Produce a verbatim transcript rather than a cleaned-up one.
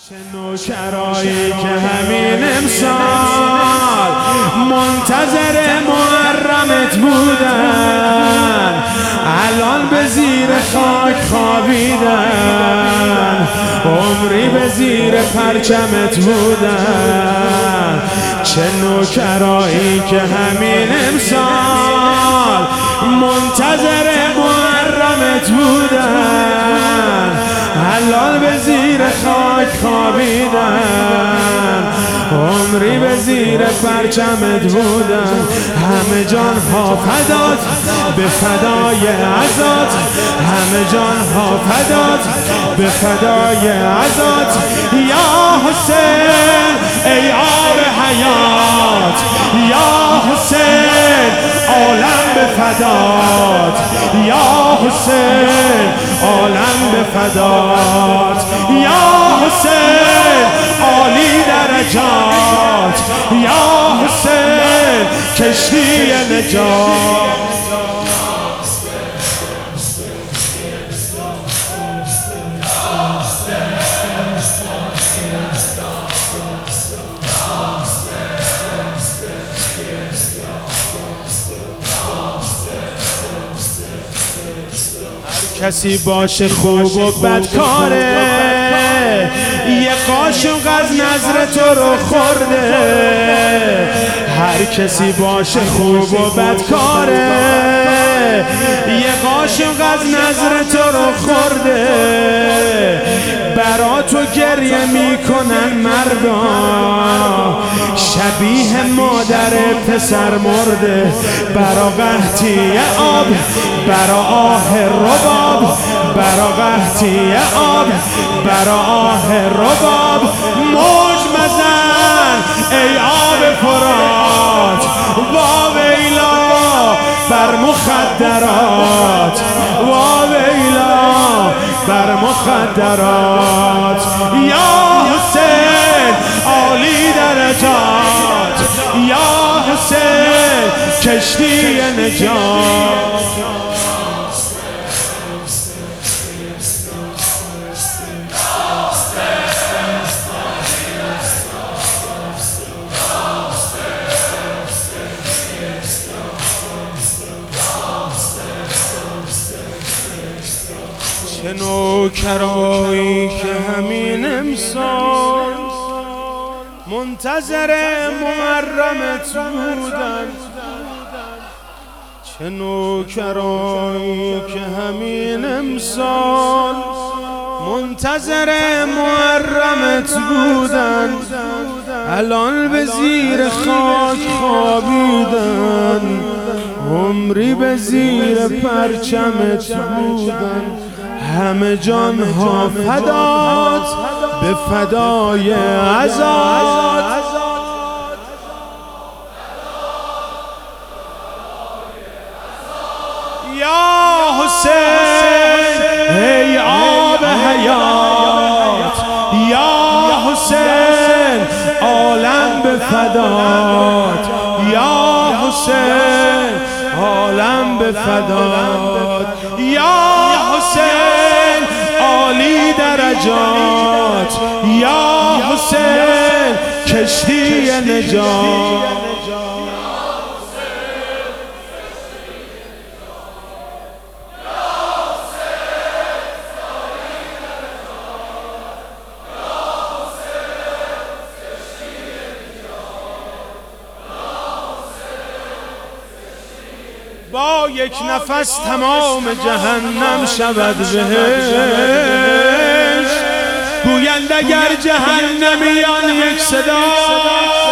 چه نوکرایی که همین امسال منتظر محرمت بودن، الان به زیر خاک خوابیدن، عمری به زیر پرچمت بودن. چه نوکرایی که همین امسال منتظر محرمت بودن، الان به زیر خاک خوابیدن، عمری به زیر پرچمت بودن. همه جان ها فدات به فدای عزات، همه جان ها فدات به فدای عزات. یا حسین ای آب حیات، یا حسین عالم به فدات، یا حسین عالم به فدات، یا حسین عالی درجات، یا حسین کشتی نجات. کسی باشه خوب و بدکاره، یه قاشق از نظر تو رو خورده. هر کسی باشه خوب و بدکاره، یه قاشق از نظر تو رو خورده. برا تو گریه میکنن مردا، شبیه مادر پسر مرده. برا قحطی آب، برا آه رباب، برا قحطی آب، برا آه رباب. موج مزن ای آب فرات، واویلا بر مخدرات، واویلا بر مخدرات. یا حسین عالی درجات، یا حسین کشتی نجات. چه نوکرایی که همین امسال منتظر محرمت بودن، چه نوکرایی که همین امسال منتظر محرمت بودن، الان به زیر خاک خوابیدن، عمری به زیر پرچمت بودن. همه جان ها فدات به فدای عزات، یا حسین ای آب حیات، یا حسین عالم به فدات، یا حسین عالم به فدات، یا حسین عالی درجات، یا حسین کشتی نجات. با یک نفس تمام جهنم شود بهشت، گویند اگر جهنمیان یک صدا